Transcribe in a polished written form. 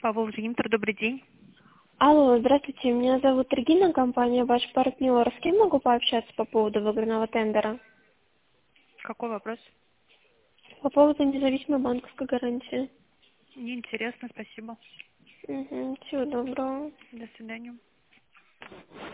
Павел Винтер, добрый день. Алло, здравствуйте, меня зовут Регина, компания «Ваш партнер». С кем могу пообщаться по поводу выигранного тендера? Какой вопрос? По поводу независимой банковской гарантии. Неинтересно, спасибо. Угу, всего доброго. До свидания.